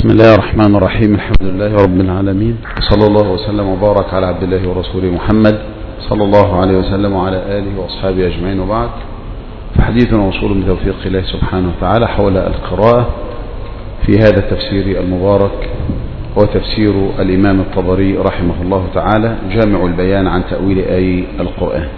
بسم الله الرحمن الرحيم. الحمد لله رب العالمين، صلى الله وسلم وبارك على عبد الله ورسوله محمد صلى الله عليه وسلم وعلى آله وأصحابه أجمعين، وبعد. فحديثنا وصول بتوفيق الله سبحانه وتعالى حول القراءة في هذا التفسير المبارك، هو تفسير الإمام الطبري رحمه الله تعالى، جامع البيان عن تأويل آي القرآن،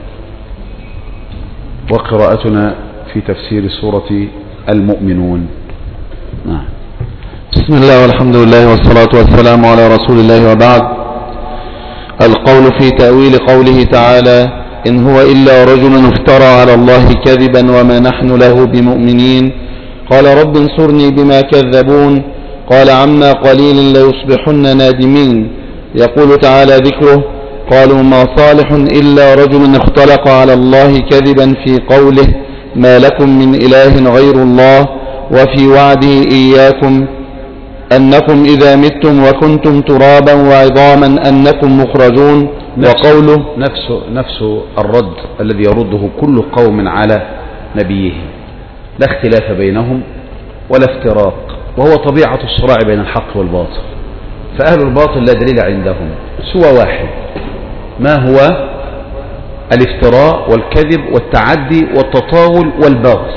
وقراءتنا في تفسير سورة المؤمنون. نعم. بسم الله والحمد لله والصلاة والسلام على رسول الله، وبعد. القول في تأويل قوله تعالى: إن هو إلا رجل افترى على الله كذبا وما نحن له بمؤمنين. قال: رب انصرني بما كذبون. قال: عما قليل ليصبحن نادمين. يقول تعالى ذكره: قالوا ما صالح إلا رجل اختلق على الله كذبا في قوله ما لكم من إله غير الله، وفي وعده إياكم أنكم إذا متم وكنتم ترابا وعظاما أنكم مخرجون. وقوله نفس الرد الذي يرده كل قوم على نبيه، لا اختلاف بينهم ولا افتراق، وهو طبيعة الصراع بين الحق والباطل. فأهل الباطل لا دليل عندهم سوى واحد، ما هو الافتراء والكذب والتعدي والتطاول والبغي.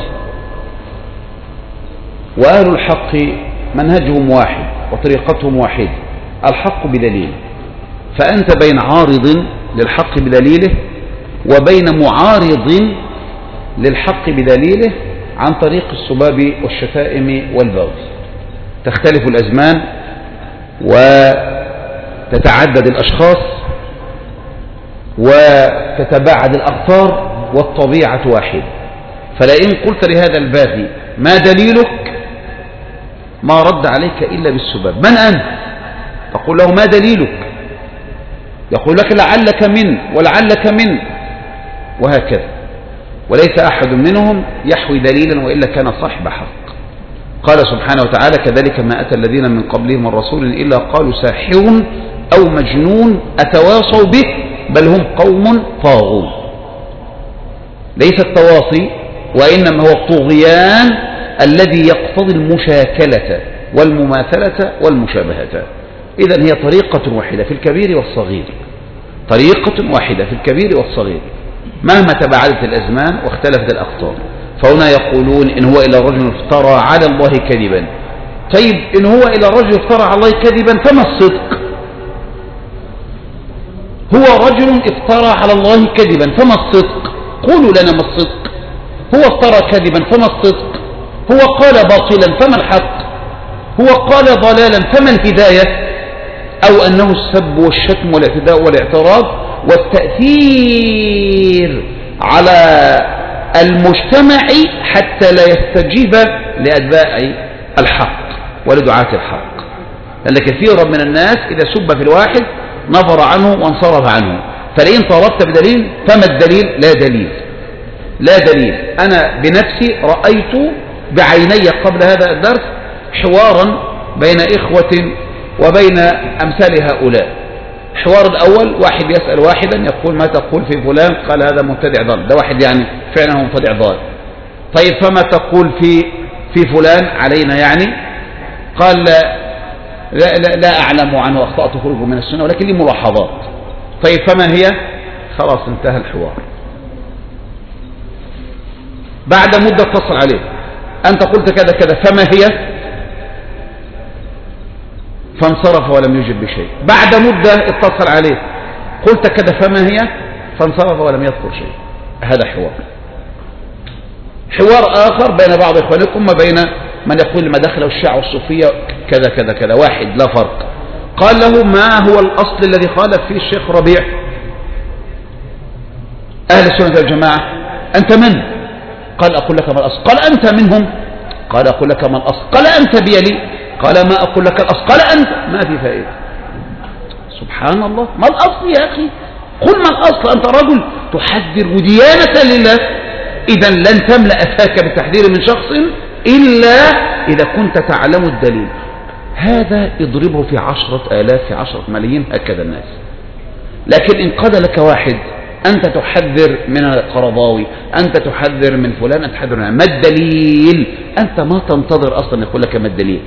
وأهل الحق منهجهم واحد وطريقتهم واحدة، الحق بدليل. فأنت بين عارض للحق بدليله وبين معارض للحق بدليله عن طريق السباب والشتائم والبغي. تختلف الأزمان وتتعدد الأشخاص وتتباعد الأقطار، والطبيعة واحدة. فلئن قلت لهذا الباغي ما دليلك، ما رد عليك إلا بالسباب. من أنت؟ تقول له ما دليلك؟ يقول لك لعلك من ولعلك من، وهكذا. وليس أحد منهم يحوي دليلا وإلا كان صاحب حق. قال سبحانه وتعالى: كذلك ما أتى الذين من قبلهم من رسول إلا قالوا ساحر أو مجنون أتواصوا به بل هم قوم طاغون. ليس التواصي، وإنما هو الطغيان الذي يقتضي المشاكلة والمماثلة والمشابهة. إذن هي طريقة واحدة في الكبير والصغير، طريقة واحدة في الكبير والصغير مهما تباعدت الأزمان واختلفت الأقطار. فهنا يقولون إن هو إلا رجل افترى على الله كذبا. طيب إن هو إلا رجل افترى على الله كذبا فما الصدق؟ هو رجل افترى على الله كذبا فما الصدق؟ قولوا لنا ما الصدق. هو افترى كذبا فما الصدق؟ هو قال باطلا فما الحق؟ هو قال ضلالا فما الهداية؟ أو أنه السب والشتم والاعتداء والاعتراض والتأثير على المجتمع حتى لا يستجيب لأتباع الحق ولدعاة الحق. لأن كثيرا من الناس إذا سب في الواحد نظر عنه وانصرف عنه. فلئن طالبت بدليل فما الدليل؟ لا دليل، لا دليل. أنا بنفسي رأيت بعيني قبل هذا الدرس حوارا بين إخوة وبين أمثال هؤلاء. الحوار الأول واحد يسأل واحدا يقول ما تقول في فلان؟ قال هذا مبتدع ضال. ده واحد يعني فعلا هو مبتدع ضال. طيب فما تقول في فلان علينا يعني؟ قال لا أعلم عنه أخطأت خروجه من السنة ولكن لي ملاحظات. طيب فما هي؟ خلاص انتهى الحوار. بعد مدة اتصل عليه: أنت قلت كذا كذا فما هي؟ فانصرف ولم يجب بشيء. بعد مدة اتصل عليه: قلت كذا فما هي؟ فانصرف ولم يذكر شيء. هذا حوار. حوار آخر بين بعض إخوانكم وبين من يقول المداخلة والشيعة والصوفية كذا كذا كذا، واحد لا فرق. قال له: ما هو الأصل الذي خالف فيه الشيخ ربيع أهل السنة والجماعة؟ أنت من؟ قال: أقول لك ما الأصل. قال: أنت منهم؟ قال: أقول لك ما الأصل. قال: أنت بيلي. قال: ما أقول لك الأصل. قال: أنت. ما في فائدة. سبحان الله. ما الأصل يا أخي؟ قل ما الأصل. أنت رجل تحذر وديانة لله، إذا لن تملأ فاك بالتحذير من شخص إلا إذا كنت تعلم الدليل. هذا اضربه في 10,000 في 10 ملايين، هكذا الناس. لكن إن قال لك واحد أنت تحذر من القرضاوي، أنت تحذر من فلان، أنت تحذر من ما الدليل؟ أنت ما تنتظر أصلا يقول لك ما الدليل.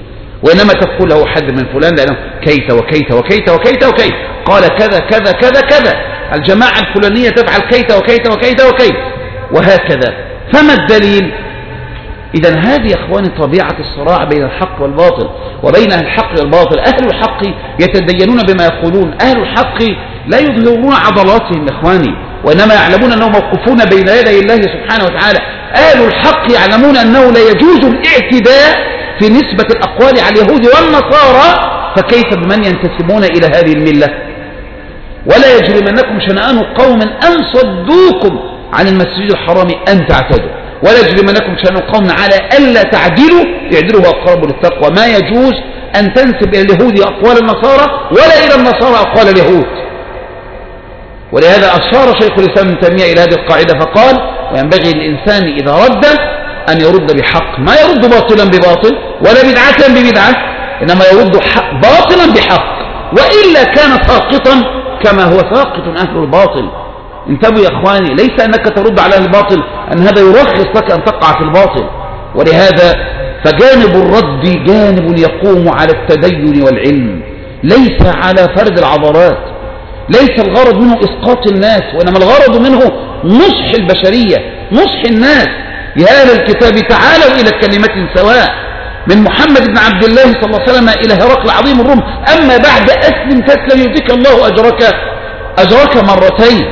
وإنما تقول له حد من فلان لأنه كيت وكيت وكيت وكيت وكيت قال كذا كذا كذا كذا، الجماعة الفلانية تفعل كيت وكيت وكيت وكيت وهكذا. فما الدليل؟ إذا هذه يا إخواني طبيعة الصراع بين الحق والباطل، وبين الحق والباطل. أهل الحق يتدينون بما يقولون، أهل الحق لا يظهرون عضلاتهم يا إخواني، وإنما يعلمون أنهم موقوفون بين يدي الله سبحانه وتعالى. أهل الحق يعلمون أنه لا يجوز الاعتداء في نسبة الأقوال على اليهود والنصارى، فكيف بمن ينتسبون إلى هذه الملة؟ ولا يجرمنكم شنآن قوم أن صدوكم عن المسجد الحرام أن تعتدوا، ولا يجرمنكم شنآن قوم على ألا تعدلوا اعدلوا وأقربوا للتقوى. ما يجوز أن تنسب إلى اليهود أقوال النصارى ولا إلى النصارى أقوال اليهود. ولهذا أشار شيخ الإسلام ابن تيمية إلى هذه القاعدة فقال: وينبغي للإنسان إذا رد أن يرد بحق، ما يرد باطلا بباطل ولا بدعة ببدعة، إنما يرد باطلا بحق، وإلا كان ساقطا كما هو ساقط أهل الباطل. انتبهوا يا إخواني، ليس أنك ترد على أهل الباطل أن هذا يرخص لك أن تقع في الباطل. ولهذا فجانب الرد جانب يقوم على التدين والعلم، ليس على فرد العضلات. ليس الغرض منه إسقاط الناس، وإنما الغرض منه نصح البشرية، نصح الناس. يا أهل الكتاب تعالوا إلى كلمة سواء، من محمد بن عبد الله صلى الله عليه وسلم إلى هرقل عظيم الروم، أما بعد أسلم تسلم يؤتيك الله أجرك مرتين.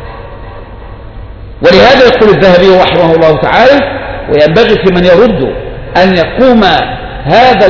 ولهذا يقول الذهبي رحمه الله تعالى: وينبغي في من يرد أن يقوم هذا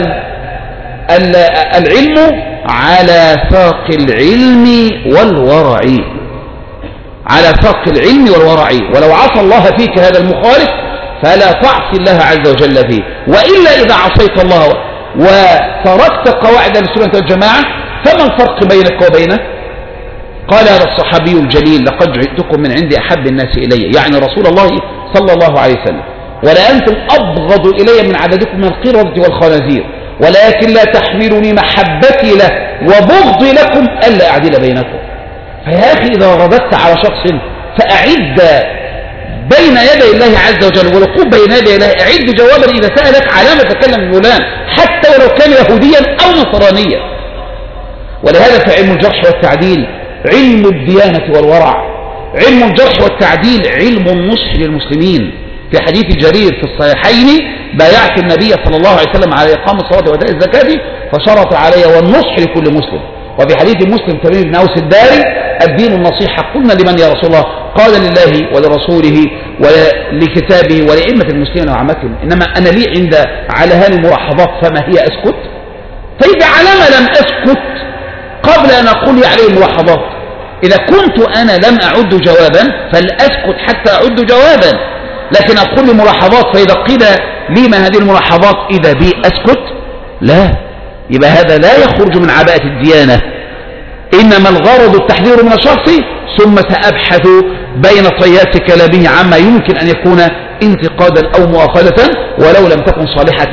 العلم على ساق العلم والورع، على ساق العلم والورع. ولو عصى الله فيك هذا المخالف فلا تعصي الله عز وجل فيه، وإلا إذا عصيت الله وتركت قواعد السنة والجماعة فما الفرق بينك وبينه؟ قال هذا الصحابي الجليل: لقد جئتكم من عند أحب الناس إلي، يعني رسول الله صلى الله عليه وسلم، ولأنتم أبغض إلي من عددكم من القردة والخنازير، ولكن لا تحملني محبتي له وبغضي لكم ألا أعدل بينكم. فيا أخي إذا رددت على شخص فأعد بين يدي الله عز وجل، والوقوف بين يدي الله أعد جوابا إذا سألك على ما تكلم فلان، حتى ولو كان يهوديا أو نصرانيا. ولهذا فعلم الجرح والتعديل علم الديانة والورع، علم الجرح والتعديل علم النصح للمسلمين. في حديث جرير في الصحيحين: بايعت النبي صلى الله عليه وسلم على إقام الصلاة وإيتاء الزكاة فشرط علي والنصح لكل مسلم. وفي حديث مسلم تميم بن أوس الداري: الدين النصيحة. قلنا: لمن يا رسول الله؟ قال: لله ولرسوله ولكتابه ولأئمة المسلمين وعامتهم. إنما أنا لي عند على هذه الملاحظات فما هي أسكت؟ طيب على ما لم أسكت قبل أن أقول لي عليه الملاحظات؟ إذا كنت أنا لم أعد جوابا فلأسكت حتى أعد جوابا، لكن أقول لي ملاحظات فإذا قيل لي ما هذه الملاحظات إذا بي أسكت؟ لا، يبقى هذا لا يخرج من عباءة الديانة، إنما الغرض التحذير من الشخص، ثم سأبحث بين طيات كلامه عما يمكن أن يكون انتقادا أو مؤاخذة ولو لم تكن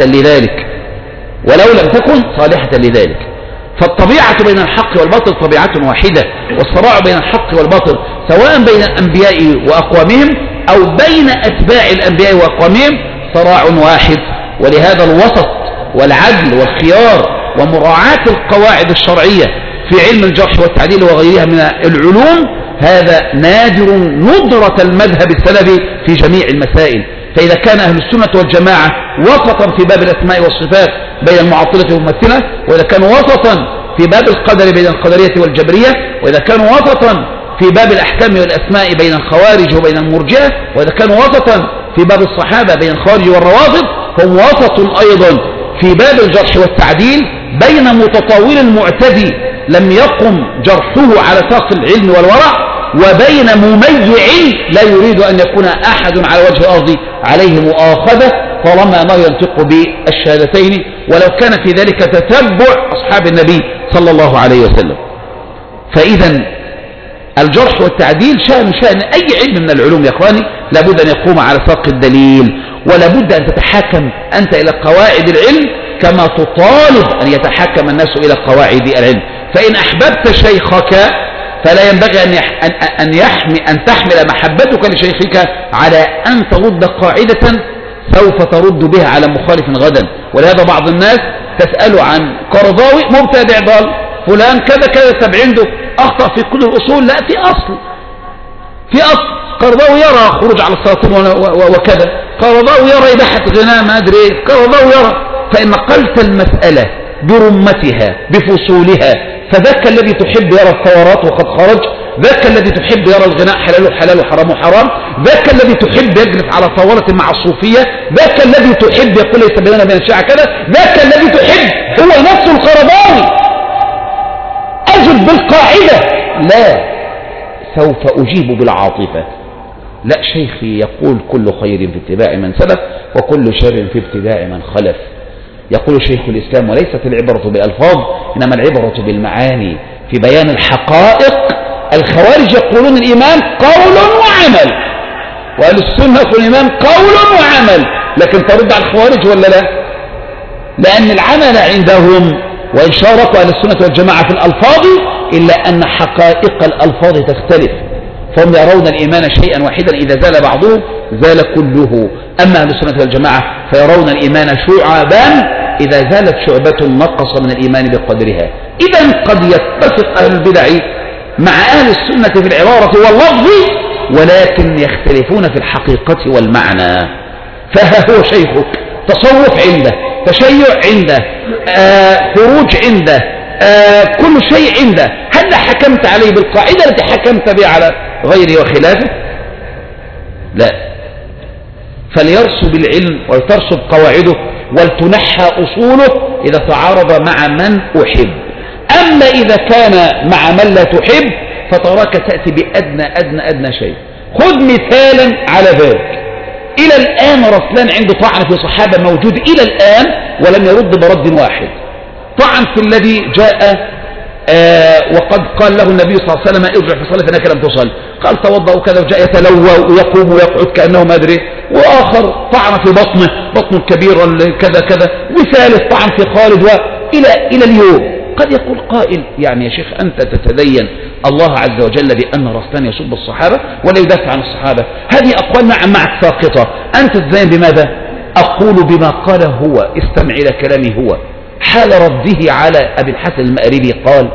صالحة لذلك. فالطبيعة بين الحق والباطل طبيعة واحدة، والصراع بين الحق والباطل سواء بين الأنبياء وأقوامهم أو بين أتباع الأنبياء وأقوامهم صراع واحد. ولهذا الوسط والعدل والخيار ومراعاة القواعد الشرعية في علم الجرح والتعديل وغيرها من العلوم هذا نادر ندرة المذهب السلفي في جميع المسائل. فإذا كان أهل السنة والجماعة وسطا في باب الأسماء والصفات بين المعطلة والممثلة، وإذا كانوا وسطا في باب القدر بين القدرية والجبرية، وإذا كانوا وسطا في باب الأحكام والأسماء بين الخوارج وبين المرجئة، وإذا كانوا وسطا في باب الصحابة بين الخوارج والروافض، هم وسط أيضا في باب الجرح والتعديل بين متطاول معتدي لم يقم جرحه على ساق العلم والورع، وبين مميع لا يريد أن يكون أحد على وجه الأرض عليه مؤاخذة طالما ما ينطق بالشهادتين، ولو كان في ذلك تتبع أصحاب النبي صلى الله عليه وسلم. فإذا الجرح والتعديل شأن أي علم من العلوم يا أخواني لابد أن يقوم على ساق الدليل، ولابد أن تتحاكم أنت إلى قواعد العلم كما تطالب أن يتحاكم الناس إلى قواعد العلم. فإن أحببت شيخك فلا ينبغي أن تحمل محبتك لشيخك على أن ترد قاعدة سوف ترد بها على مخالف غدا. ولهذا بعض الناس تسأله عن قرضاوي مبتدع ضال، فلان كذا كذا، طب عنده أخطأ في كل الأصول؟ لا، في أصل، في أصل. قرضاوي يرى خروج على السلاطين وكذا، قرضاوي يرى إباحة غناء ما أدري إيه، قرضاوي يرى. فإن قلت المسألة برمتها بفصولها، فذاك الذي تحب يرى الثورات وقد خرج، ذاك الذي تحب يرى الغناء حلال حلال وحرام حرام، ذاك الذي تحب يجلس على طاولة مع الصوفية، ذاك الذي تحب يقول ليس بيننا بين الشيعة كذا، ذاك الذي تحب هو نفس القرضاوي. أجب بالقاعدة، لا سوف أجيب بالعاطفة. لا، شيخي يقول كل خير في اتباع من سلف وكل شر في ابتداع من خلف. يقول شيخ الإسلام: وليست العبرة بالألفاظ إنما العبرة بالمعاني في بيان الحقائق. الخوارج يقولون الإيمان قول وعمل، وأهل السنة يقولون الإيمان قول وعمل، لكن ترد على الخوارج ولا لا؟ لأن العمل عندهم، وإن شاركوا أهل السنة والجماعة في الألفاظ، إلا أن حقائق الألفاظ تختلف، فهم يرون الإيمان شيئا واحدا إذا زال بعضه زال كله. أما أهل السنة والجماعة فيرون الإيمان شعبا، إذا زالت شعبة نقص من الإيمان بقدرها. إذا قد يتفق أهل البدع مع أهل السنة في العبارة واللفظ، ولكن يختلفون في الحقيقة والمعنى. فها هو شيخك تصوف عنده، تشيع عنده، خروج عنده، كل شيء عنده. هل حكمت عليه بالقاعدة التي حكمت بها على غيره وخلافه؟ لا. فليرسب العلم ولترسب قواعده ولتنحى أصوله إذا تعارض مع من أحب. أما إذا كان مع من لا تحب فتراك تأتي بأدنى شيء. خذ مثالا على ذلك. إلى الآن رسلان عنده طعن في صحابة موجود إلى الآن ولم يرد برد واحد. طعن في الذي جاء وقد قال له النبي صلى الله عليه وسلم: ارجع في صلاة فإنك لم تصل. قال: توضأ وكذا، وجاء يتلوى ويقوم ويقعد كأنه ما أدري. وآخر طعن في بطنه الكبير كذا كذا. وثالث طعن في خالد. وإلى اليوم قد يقول قائل: يعني يا شيخ أنت تتدين الله عز وجل بأن رسلان يسب الصحابة ولا يدافع عن الصحابة؟ هذه أقوال نعم معك ساقطة. أنت تتدين بماذا؟ أقول بما قال هو. استمع إلى كلامي هو حال رده على أبي الحسن المأربي. قال: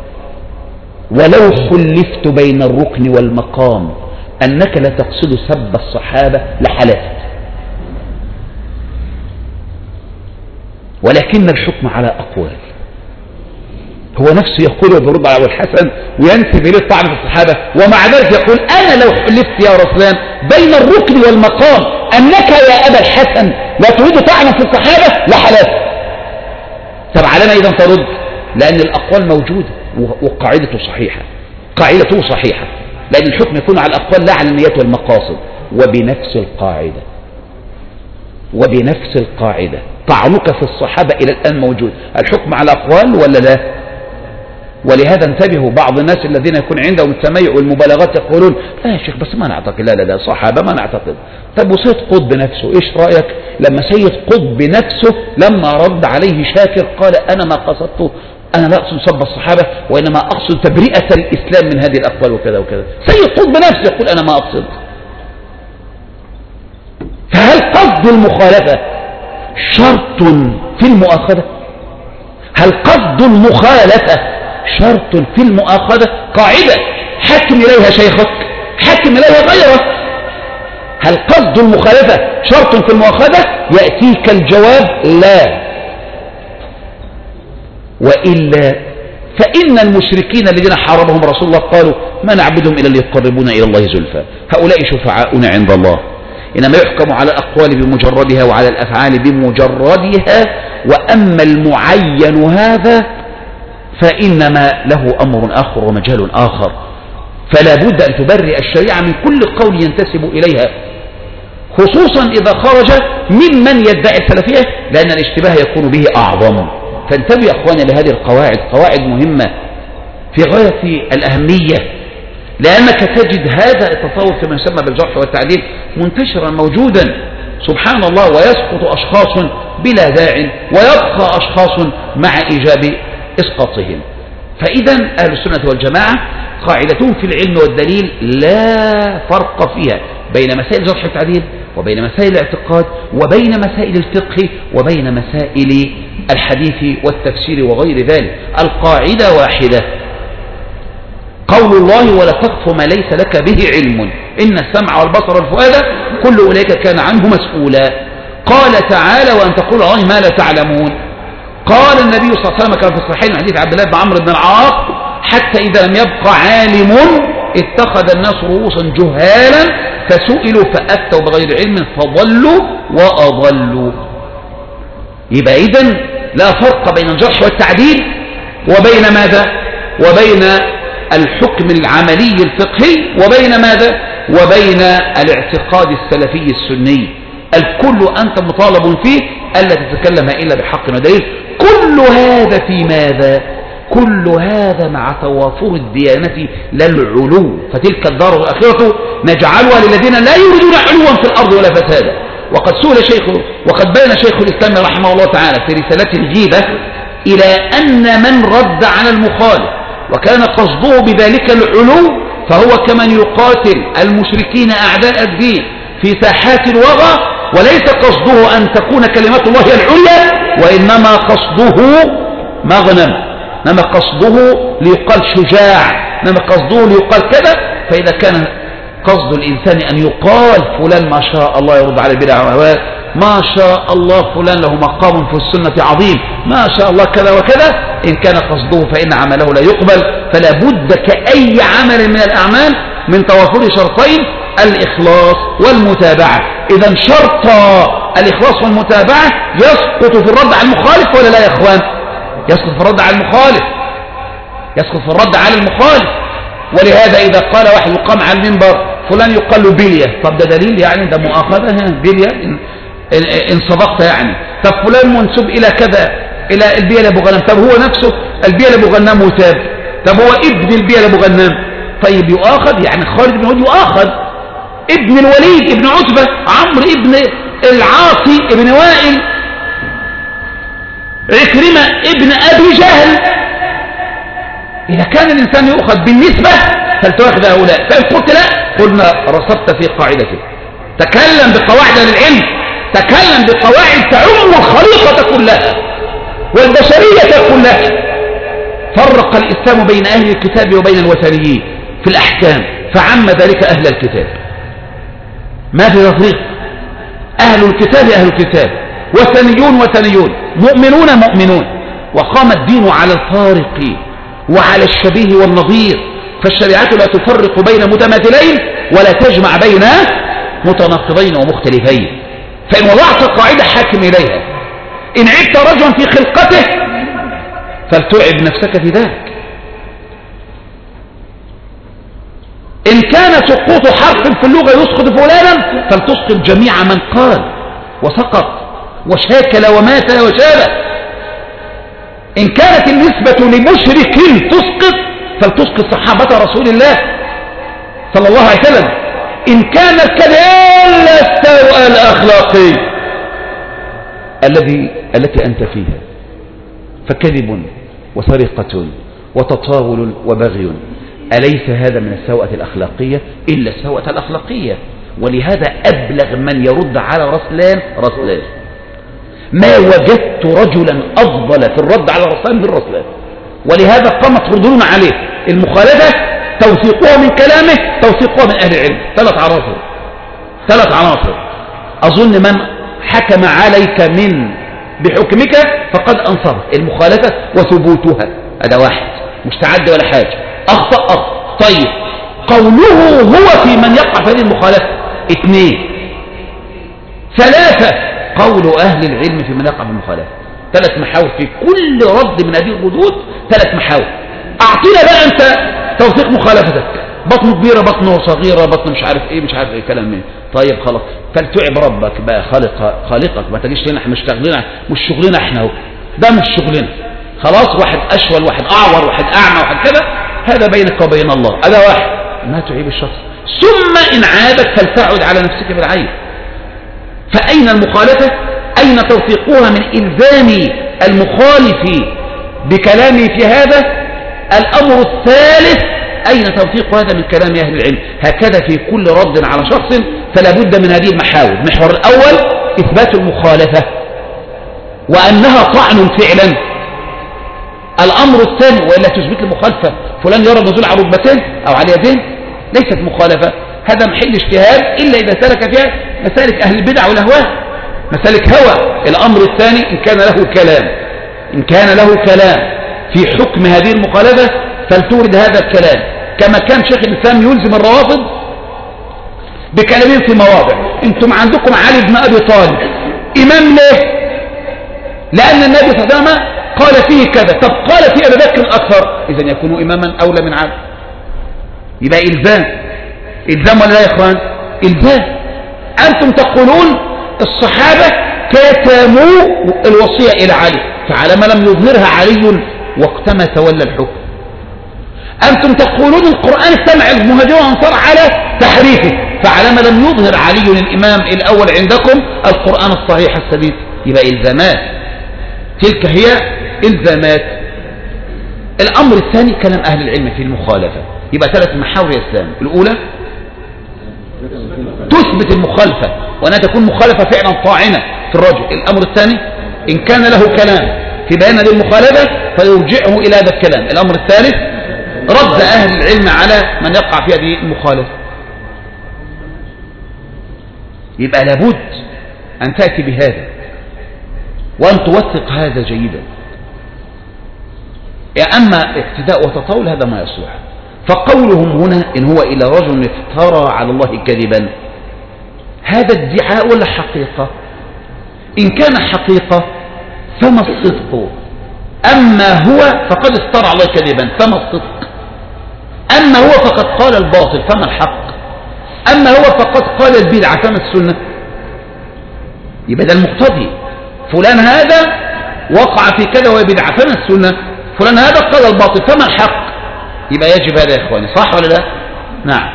ولو خلفت بين الركن والمقام أنك لا تقصد سب الصحابة لحلفت، ولكن الحكم على أقوال. هو نفسه يقول ويرد على أبو الحسن وينسب إليه الطعن في الصحابة، ومع ذلك يقول: أنا لو حلفت يا رسلان بين الركن والمقام أنك يا أبا الحسن لا تريد طعنا في الصحابة لحلفت. طب علينا إذا ترد؟ لأن الأقوال موجودة وقاعدته صحيحة، قاعدته صحيحة، لأن الحكم يكون على الأقوال لا على النيات والمقاصد. وبنفس القاعدة طعنك في الصحابة إلى الآن موجود. الحكم على أقوال ولا لا؟ ولهذا انتبهوا بعض الناس الذين يكون عندهم التميع والمبالغات يقولون: لا يا شيخ بس ما نعتقد. لا صحابة ما نعتقد. طب وسيد قطب نفسه إيش رأيك لما سيد قطب نفسه لما رد عليه شاكر قال: أنا ما قصدته، أنا لا أقصد سب الصحابة وإنما أقصد تبرئة الإسلام من هذه الأقوال وكذا وكذا. سيد قطب نفسه يقول: أنا ما أقصد. فهل قصد المخالفة شرط في المؤاخذة؟ هل قصد المخالفة شرط في المؤاخذة؟ قاعدة حكم إليها شيخك، حكم إليها غيرك. هل قصد المخالفة شرط في المؤاخذة؟ يأتيك الجواب: لا. وإلا فإن المشركين الذين حاربهم رسول الله قالوا: ما نعبدهم إلا ليقربونا إلى الله زلفى، هؤلاء شفعاؤنا عند الله. إنما يحكم على الأقوال بمجردها وعلى الأفعال بمجردها، وأما المعين هذا فإنما له أمر آخر ومجال آخر. فلا بد أن تبرئ الشريعة من كل قول ينتسب إليها، خصوصا إذا خرج ممن يدعي السلفية، لأن الاشتباه يكون به أعظم. فانتبهوا يا أخواني لهذه القواعد، قواعد مهمة في غاية الأهمية، لأنك تجد هذا التصور كما يسمى بالجرح والتعديل منتشرا موجودا سبحان الله، ويسقط أشخاص بلا داع ويبقى أشخاص مع إيجاب إسقاطهم. فإذا أهل السنة والجماعة قاعدتهم في العلم والدليل لا فرق فيها بين مسائل الجرح والتعديل وبين مسائل الاعتقاد وبين مسائل الفقه وبين مسائل الحديث والتفسير وغير ذلك. القاعدة واحدة، قول الله ولا تقف ما ليس لك به علم إن السمع والبصر والفؤاد كل أولئك كان عنه مسؤولا. قال تعالى وأن تقول الله ما لا تعلمون. قال النبي صلى الله عليه وسلم كما في الصحيحين حديث عبد الله بن عمرو بن العاص حتى إذا لم يبق عالم اتخذ الناس رؤوسا جهالا فسئلوا فأفتوا بغير علم فضلوا وأضلوا. يبقى إذن لا فرق بين الجرح والتعديل وبين ماذا؟ وبين الحكم العملي الفقهي وبين ماذا؟ وبين الاعتقاد السلفي السني. الكل أنت مطالب فيه ألا تتكلم إلا بحق ودليل. كل هذا في ماذا؟ كل هذا مع توافر الديانة لا العلو، فتلك الدار الآخرة نجعلها للذين لا يريدون علوا في الأرض ولا فسادا. وقد بين شيخ الإسلام رحمه الله تعالى في رسالته الجيبة إلى أن من رد على المخالف وكان قصده بذلك العلو فهو كمن يقاتل المشركين أعداء الدين في ساحات الوغى، وليس قصده أن تكون كلمات الله العليا وإنما قصده مغنم، إنما قصده ليقال شجاع، إنما قصده ليقال كذا. فإذا كان قصد الإنسان أن يقال فلان ما شاء الله يرد على البدع والأهواء، ما شاء الله فلان له مقام في السنة عظيم، ما شاء الله كذا وكذا، إن كان قصده فإن عمله لا يقبل. فلا بد كأي عمل من الأعمال من توافر شرطين، الإخلاص والمتابعة. إذا شرط الإخلاص والمتابعة يسقط في الرد على المخالف ولا لا يا إخوان؟ يسقط في الرد على المخالف، يسقط في الرد على المخالف. ولهذا إذا قال واحد يقام على المنبر فلان يقال له بلية، طب ده دليل يعني ده مؤاخذة بلية إن صدقت يعني. طب فلان منسوب إلى كذا إلى البيئة لأبو غنم، طب هو نفسه البيئة لأبو غنم وتاب، طب هو ابن البيئة لأبو غنم، طيب يؤاخذ يعني خالد بن وليد يؤاخذ، ابن الوليد ابن عتبة، عمرو ابن العاصي ابن وائل، عكرمة ابن أبي جهل. إذا كان الإنسان يؤخذ بالنسبة فلتأخذ هؤلاء. فإن قلت لا قلنا رصدت في قاعدتك. تكلم بقواعد العلم، تكلم بقواعد تعم الخليقة كلها والبشرية كلها. فرق الإسلام بين أهل الكتاب وبين الوثنيين في الأحكام فعم ذلك أهل الكتاب، ما في تفريق. أهل الكتاب أهل الكتاب، وثنيون وثنيون، مؤمنون مؤمنون. وقام الدين على الفارق وعلى الشبيه والنظير، فالشريعة لا تفرق بين متماثلين ولا تجمع بين متناقضين ومختلفين. فإن وضعت القاعدة حاكم إليها، إن عبت رجلا في خلقته فلتعب نفسك في ذلك. إن كان سقوط حرف في اللغة يسقط فلانا فلتسقط جميع من قال وسقط وشاكل ومات وشابه. إن كانت النسبة لمشرك تسقط فلتسقط صحابة رسول الله صلى الله عليه وسلم. إن كان الكلام السوء الأخلاقي التي أنت فيها فكذب وسرقة وتطاول وبغي، أليس هذا من السوءة الأخلاقية؟ إلا السوءة الأخلاقية. ولهذا أبلغ من يرد على رسلان رسلان. ما وجدت رجلا أفضل في الرد على رسلان من رسلان. ولهذا قامت ردون عليه المخالفة، توثيقها من كلامه، توثيقها من أهل العلم. ثلاث عناصر أظن من حكم عليك بحكمك فقد أنصرت المخالفة وثبوتها. هذا واحد، مش تعدي ولا حاجة، أخطأ. طيب قوله هو في من يقع في هذه المخالفة. 2. 3 قول أهل العلم في من يقع في المخالفة. 3 محاور في كل رد من هذه الردود، 3 محاور. أعطينا بقى أنت توثيق مخالفتك، بطن كبيرة بطن صغيرة بطن مش عارف إيه مش عارف إيه كلام منه. طيب خلاص، فلتعب ربك بقى خالقك، ما تجيش هنا احنا مش شغلنا احنا اهو، ده مش شغلنا خلاص. واحد أشول واحد أعور واحد أعمى واحد كذا، هذا بينك وبين الله. هذا واحد، ما تعيب الشخص. ثم إن عابك فلتعد على نفسك بالعيب. فأين المخالفة؟ أين توثيقها من إلزام المخالف بكلامه في هذا؟ الأمر الثالث أين توثيق هذا من كلام أهل العلم؟ هكذا في كل رد على شخص فلا بد من هذه المحاور. المحور الأول إثبات المخالفة وأنها طعن فعلا. الأمر الثاني وإلا تثبت المخالفة فلان يرى النزول على ركبتين أو على يدين ليست مخالفة، هذا محل اجتهاد إلا إذا سلك فيها مسالك أهل البدع والأهواء، مسالك هوى. الأمر الثاني إن كان له كلام في حكم هذه المخالفة فلتورد هذا الكلام، كما كان شيخ الإسلام يلزم الروافض بكلامين في مواضع. انتم عندكم علي بن أبي طالب إمام ليه؟ لأن النبي صلى الله عليه وسلم قال فيه كذا، طب قال فيه أبي بكر أكثر، إذن يكون إماما أولى من علي. يبقى إلزام ولا لا يا إخوان؟ إلزام. أنتم تقولون الصحابة كتموا الوصية إلى علي، فعلى ما لم يظهرها علي وقتما تولى الحكم. أنتم تقولون القرآن استمع المهاجرون والأنصار على تحريفه، فعلى ما لم يظهر علي الإمام الأول عندكم القرآن الصحيح السديد. يبقى إلزامات، تلك هي إلزامات. الأمر الثاني كلام أهل العلم في المخالفة. يبقى 3 محاور يا إسلام. الأولى تثبت المخالفة وأنها تكون مخالفة فعلا طاعنة في الرجل. الأمر الثاني إن كان له كلام في بيان هذه المخالفة فيرجعه إلى هذا الكلام. الأمر الثالث رد أهل العلم على من يقع في هذه المخالفة. يبقى لابد أن تأتي بهذا وأن توثق هذا جيدا. أما اقتداء وتطاول هذا ما يصلح. فقولهم هنا إن هو إلا رجل افترى على الله كذبا، هذا ادعاء ولا حقيقة؟ إن كان حقيقة فما الصدق؟ أما هو فقد افترى على الله كذبا فما الصدق؟ أما هو فقد قال الباطل فما الحق؟ أما هو فقد قال البدعة فما السنة؟ يبقى ده المقتضي. فلان هذا وقع في كذا وهي بدعة فما السنة؟ فلان هذا قال الباطل فما الحق؟ يبقى يجب هذا يا إخواني، صح ولا لا؟ نعم.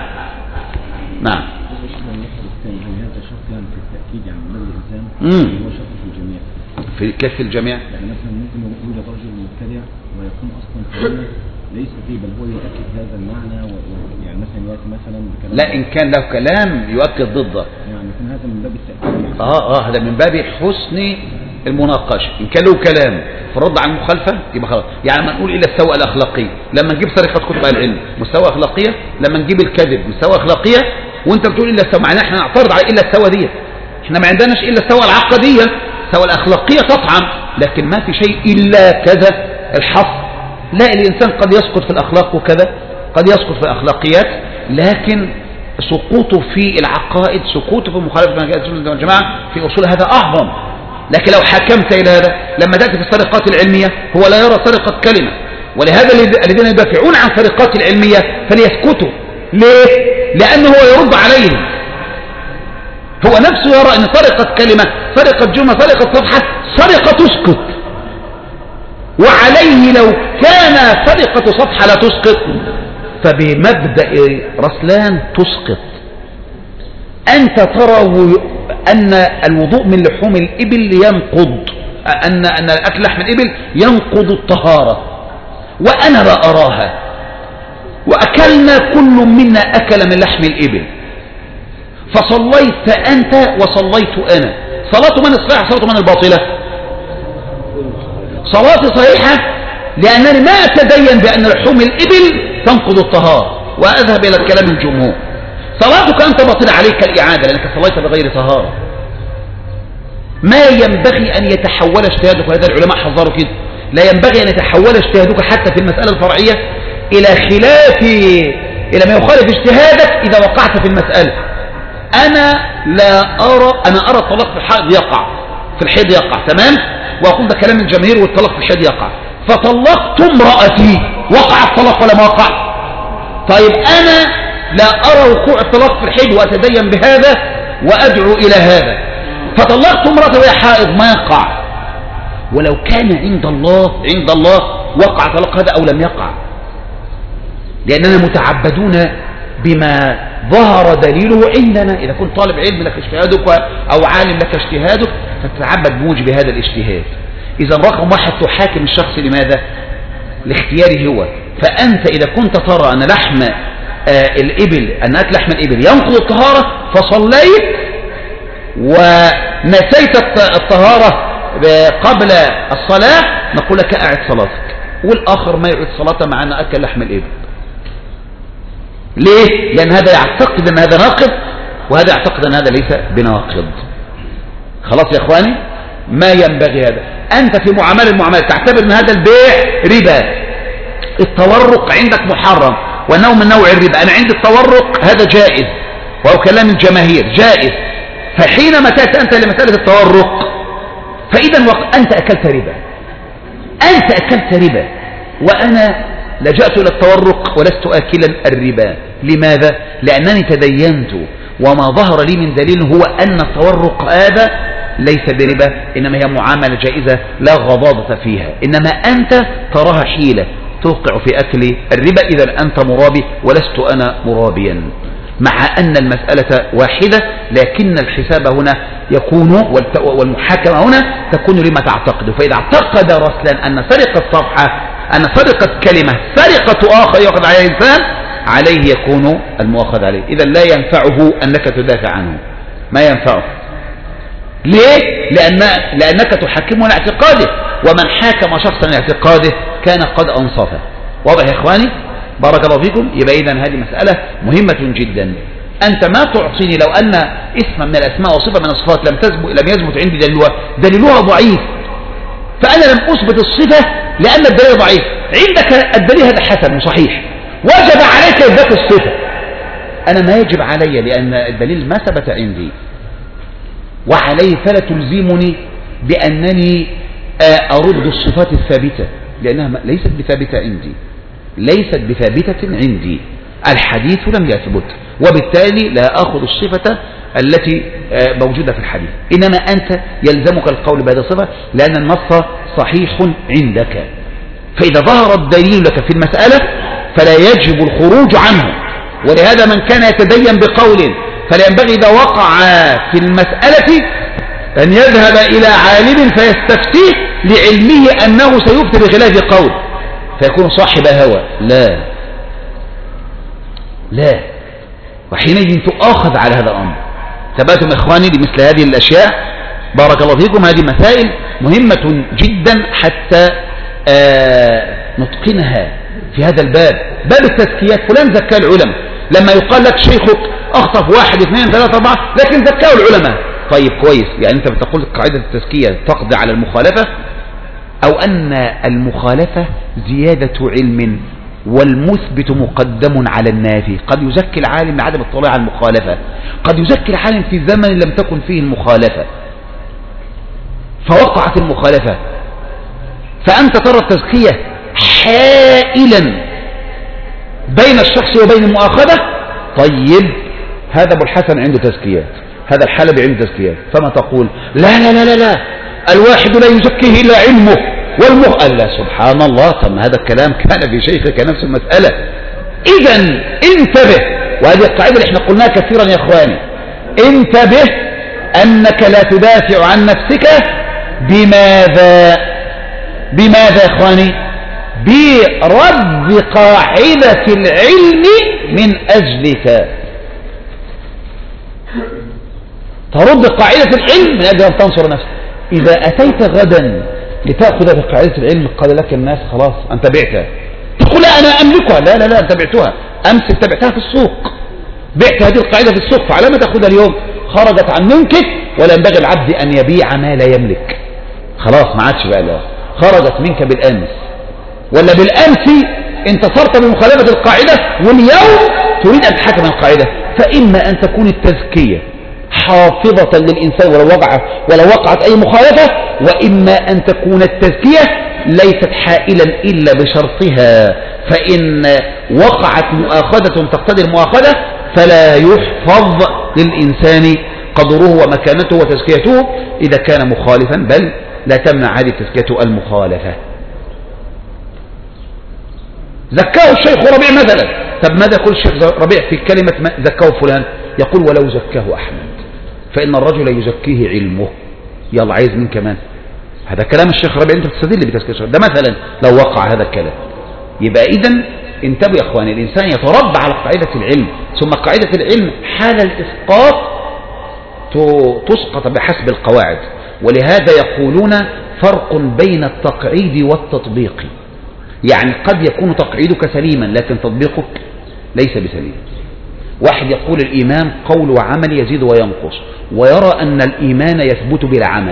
كيف في الجميع؟ يعني مثلا ممكن يوجد رجل مبتدع ويكون اصلا كلامه ليس فيه بل هو يؤكد هذا المعنى يعني مثلا ياتي مثلا بكلام لا ان كان له كلام يؤكد ضده يعني يكون هذا من باب التاكيد. هذا من باب حسن المناقشه. ان كان له كلام في الرد على المخالفه يبقى خلاص. يعني ما نقول الا السوء الاخلاقي لما نجيب سرقه كتب العلم مستوى اخلاقيه، لما نجيب الكذب مستوى اخلاقيه، وانت بتقول الا السوء، معناه احنا نعترض على الا السوء دي. احنا ما عندناش الا السوء العقديه، سواء الأخلاقية تطعم، لكن ما في شيء إلا كذا الحصر. لا، الإنسان قد يسقط في الأخلاق وكذا، قد يسقط في الأخلاقيات، لكن سقوطه في العقائد، سقوطه في مخالفة السنة والجماعة في أصول هذا أعظم. لكن لو حكمت إلى هذا لما تأتي في السرقات العلمية هو لا يرى سرقة كلمة، ولهذا الذين يدافعون عن السرقات العلمية فليسكتوا. ليه؟ لأنه هو يرد عليهم، هو نفسه يرى أن سرقة كلمة، سرقة جملة، سرقة صفحة سرقة تسقط، وعليه لو كان سرقة صفحة لا تسقط فبمبدأ رسلان تسقط. أنت ترى أن الوضوء من لحوم الإبل ينقض، أن أكل لحم الإبل ينقض الطهارة، وأنا لا أراها، وأكلنا كل منا أكل من لحم الإبل، فصليت أنت وصليت أنا، صلاة من الصحيحة صلاة من الباطلة؟ صلاتي صحيحة لأنني ما أتدين بأن لحوم الإبل تنقض الطهارة وأذهب إلى الكلام الجمهور. صلاتك أنت باطلة عليك الإعادة لأنك صليت بغير طهارة. ما ينبغي أن يتحول اجتهادك، وهذا العلماء حذروا كده، لا ينبغي أن يتحول اجتهادك حتى في المسألة الفرعية إلى ما يخالف اجتهادك إذا وقعت في المسألة. أنا أرى الطلاق في الحيض يقع، في الحيض يقع، تمام، وأقول ده كلام الجماهير والطلاق في الحيض يقع، فطلقت امرأتي، وقع الطلاق ولا ما وقع؟ طيب أنا لا أرى وقوع الطلاق في الحيض وأتدين بهذا وأدعو إلى هذا، فطلقت امرأتي وهي حائض، ما يقع. ولو كان عند الله وقع طلاق هذا أو لم يقع، لأننا متعبدون بما ظهر دليله عندنا. إذا كنت طالب علم لك اجتهادك أو عالم لك اجتهادك فتتعبد بموجب هذا الاجتهاد. إذا رقم واحد تحاكم الشخص لماذا؟ لاختياره هو، فأنت إذا كنت ترى أن لحم الإبل، أن أكل لحم الإبل ينقض الطهارة فصليت ونسيت الطهارة قبل الصلاة، نقول لك أعد صلاتك، والآخر ما يعد صلاته مع أن أكل لحم الإبل. ليه؟ لأن هذا يعتقد أن هذا ناقض، وهذا يعتقد أن هذا ليس بناقض. خلاص يا إخواني، ما ينبغي هذا. أنت في المعاملات تعتبر أن هذا البيع ربا، التورق عندك محرم وأنه من نوع الربا. أنا عندي التورق هذا جائز، وهو كلام الجماهير جائز. فحينما تأتي أنت لمسألة التورق فإذا أنت أكلت ربا، أنت أكلت ربا، وأنا لجأت إلى التورق ولست آكلا الربا. لماذا؟ لأنني تدينت وما ظهر لي من دليل هو أن التورق هذا ليس بربا، إنما هي معاملة جائزة لا غضاضة فيها، إنما أنت تراها حيلة توقع في أكل الربا. إذا أنت مرابي ولست أنا مرابيا، مع أن المسألة واحدة، لكن الحساب هنا يكون والمحاكمة هنا تكون لما تعتقد. فإذا اعتقد رسلا أن سرقة صفحة، أن سرقة كلمة سرقة آخر يأخذ عليه إنسان، عليه يكون المؤاخذ عليه. إذا لا ينفعه أنك تدافع عنه، ما ينفعه. ليه؟ لأنك تحكمه على اعتقاده، ومن حاكم شخصا اعتقاده كان قد أنصفه. واضح يا إخواني؟ بارك الله فيكم. يبقى إذن هذه مسألة مهمة جدا. أنت ما تعطيني لو أن اسما من الأسماء وصفة من الصفات لم يثبت عندي دليلها ضعيف، فأنا لم أثبت الصفة لأن الدليل ضعيف. عندك الدليل هذا حسن وصحيح، وجب عليك إثبات الصفة. أنا ما يجب علي لأن الدليل ما ثبت عندي، وعليه فلا تلزمني بأنني أرد الصفات الثابتة، لأنها ليست بثابتة عندي، ليست بثابتة عندي. الحديث لم يثبت، وبالتالي لا أخذ الصفة التي موجودة في الحديث، إنما أنت يلزمك القول بهذه الصفة لأن النص صحيح عندك. فإذا ظهر الدليل لك في المسألة فلا يجب الخروج عنه. ولهذا من كان يتدين بقول فلا ينبغي إذا وقع في المسألة أن يذهب إلى عالم فيستفتيه لعلمه أنه سيفتي بخلاف قول فيكون صاحب هوى. لا، وحينئذ تؤاخذ على هذا الأمر. ثباتم إخواني لمثل هذه الأشياء، بارك الله فيكم. هذه مسائل مهمة جدا حتى نتقنها في هذا الباب، باب التزكيات. فلان زكى العلماء، لما يقال لك شيخك أخطف 1 2 3 4 لكن زكاه العلماء، طيب كويس، يعني أنت بتقول قاعدة التزكية تقضي على المخالفة، أو أن المخالفة زيادة علم والمثبت مقدم على النافي. قد يزكي العالم لعدم الاطلاع على المخالفة، قد يزكي العالم في زمن لم تكن فيه المخالفة فوقعت المخالفة، فأنت ترى التزكية حائلا بين الشخص وبين المؤاخذة. طيب هذا أبو الحسن عنده تزكيات، هذا الحلبي عنده تزكيات، فما تقول؟ لا لا لا لا لا، الواحد لا يزكيه إلا علمه لا سبحان الله. طب هذا الكلام كان في شيخك نفس المسألة. إذا انتبه، وهذه القاعدة اللي احنا قلناها كثيرا يا إخواني، انتبه أنك لا تدافع عن نفسك بماذا يا إخواني؟ برد قاعدة العلم من أجلك. ترد قاعدة العلم من أجل أن تنصر نفسك. إذا أتيت غدا لتأخذ بقاعدة العلم قال لك الناس خلاص أنت بعتها، تقول لا أنا أملكها، لا لا لا أنت بعتها أمس، أنت بعتها في السوق، بعت هذه القاعدة في السوق، فعلى ما تأخذها اليوم خرجت عن ملكك. ولا ينبغي العبد أن يبيع ما لا يملك، خلاص ما عادش بقى، لا خرجت منك بالأمس، ولا بالأمس انتصرت بمخالفة القاعدة واليوم تريد أن تحكم القاعدة. فإما أن تكون التزكية حافظة للإنسان ولو وقعت أي مخالفة، وإما أن تكون التزكية ليست حائلا إلا بشرطها، فإن وقعت مؤاخذة تقتضي المؤاخذة فلا يحفظ للإنسان قدره ومكانته وتزكيته إذا كان مخالفا، بل لا تمنع هذه تزكية المخالفة. زكاه الشيخ ربيع مثلا، طب ماذا يقول الشيخ ربيع في كلمة زكاه فلان؟ يقول ولو زكاه أحمد فإن الرجل يزكيه علمه. يلا عايز من كمان؟ هذا كلام الشيخ ربيع، انت بتستدل بتزكية الشيخ ده مثلا لو وقع هذا الكلام. يبقى إذن انتبهوا يا أخواني، الإنسان يتربى على قاعدة العلم، ثم قاعدة العلم حال الإسقاط تسقط بحسب القواعد. ولهذا يقولون فرق بين التقعيد والتطبيق، يعني قد يكون تقعيدك سليما لكن تطبيقك ليس بسليم. واحد يقول الإيمان قول وعمل يزيد وينقص، ويرى أن الإيمان يثبت بلا عمل.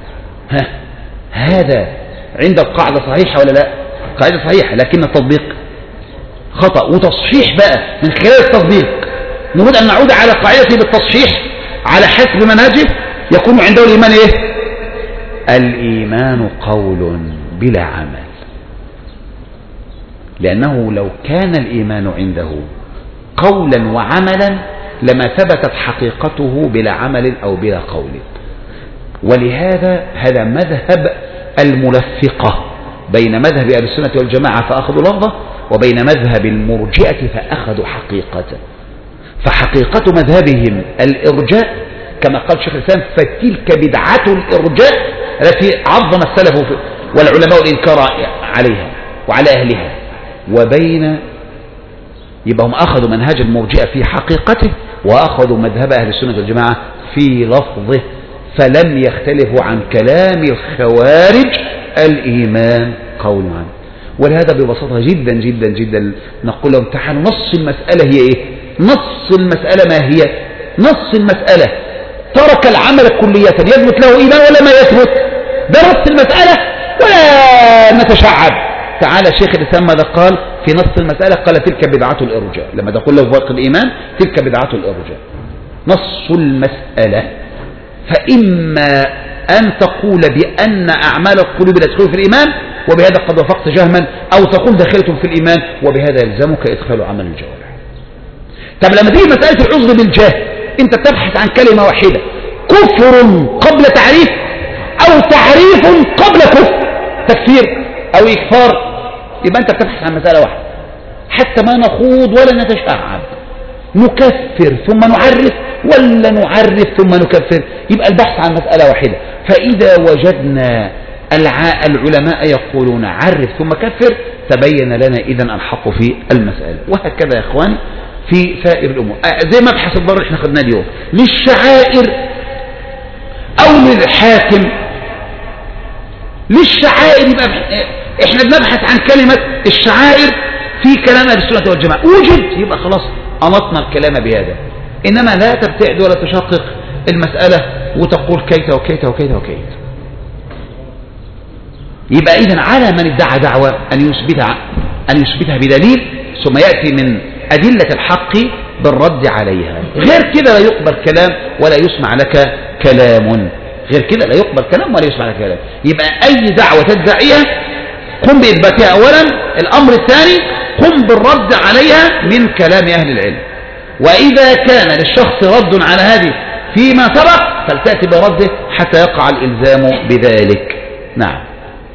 هذا عندك قاعدة صحيحة ولا لا؟ قاعدة صحيحة، لكن التطبيق خطأ. وتصحيح بقى من خلال التطبيق، نريد أن نعود على قاعدته بالتصحيح على حسب منهجه، يكون عنده الإيمان إيه؟ الإيمان قول بلا عمل، لأنه لو كان الإيمان عنده قولا وعملا لما ثبتت حقيقته بلا عمل أو بلا قول. ولهذا هذا مذهب الملفقة بين مذهب أهل السنة والجماعة فأخذوا لفظه، وبين مذهب المرجئة فأخذوا حقيقته. فحقيقة مذهبهم الإرجاء كما قال شيخ الإسلام، فتلك بدعة الإرجاء التي عظم السلف والعلماء الإنكار عليها وعلى أهلها. وبين يبقى هم أخذوا منهج المرجئة في حقيقته، وأخذوا مذهب أهل السنة والجماعة في لفظه، فلم يختلفوا عن كلام الخوارج الإيمان قول وعمل. ولهذا ببساطة جدا جدا جدا نقول لهم تعالوا نص المسألة هي إيه؟ نص المسألة ما هي؟ نص المسألة ترك العمل كلية يثبت له إيمان ولا ما يثبت؟ ده نص المسألة ولا نتشعب. تعالى شيخ الإسلام ماذا قال في نص المسألة؟ قال تلك بدعة الإرجاء. لما تقول له فرق الإيمان تلك بدعة الإرجاء. نص المسألة. فإما أن تقول بأن أعمال القلوب لا تدخل في الإيمان وبهذا قد وافقت جهما، أو تقول داخلة في الإيمان وبهذا يلزمك إدخال عمل الجوارح. طب لما تيجي مسألة العذر بالجهل، أنت تبحث عن كلمة واحدة، كفر قبل تعريف أو تعريف قبل كفر، تكفير أو إكفار، يبقى أنت بتبحث عن مسألة واحدة. حتى ما نخوض ولا نتشعب، نكفر ثم نعرف ولا نعرف ثم نكفر، يبقى البحث عن مسألة واحدة. فإذا وجدنا العلماء يقولون عرف ثم كفر، تبين لنا إذن الحق في المسألة. وهكذا يا إخواني في سائر الأمور. زي مبحث الضرر احنا خدناه اليوم للشعائر أو للحاكم. للشعائر يبقى احنا بنبحث عن كلمة الشعائر في كلام أهل السنة والجماعة، وجد يبقى خلاص أنطنا الكلام بهذا. إنما لا تبتعد ولا تشقق المسألة وتقول كيت وكيت وكيت وكيت. يبقى إذن على من ادعى دعوة أن يثبتها بدليل، ثم يأتي من أدلة الحق بالرد عليها. غير كده لا يقبل كلام ولا يسمع لك كلام. غير كده لا يقبل كلام ولا يسمع لك كلام. يبقى أي دعوة تدعيها قم بإثباتها أولا. الأمر الثاني قم بالرد عليها من كلام أهل العلم. وإذا كان للشخص رد على هذه فيما سبق فلتأتي برده حتى يقع الإلزام بذلك. نعم.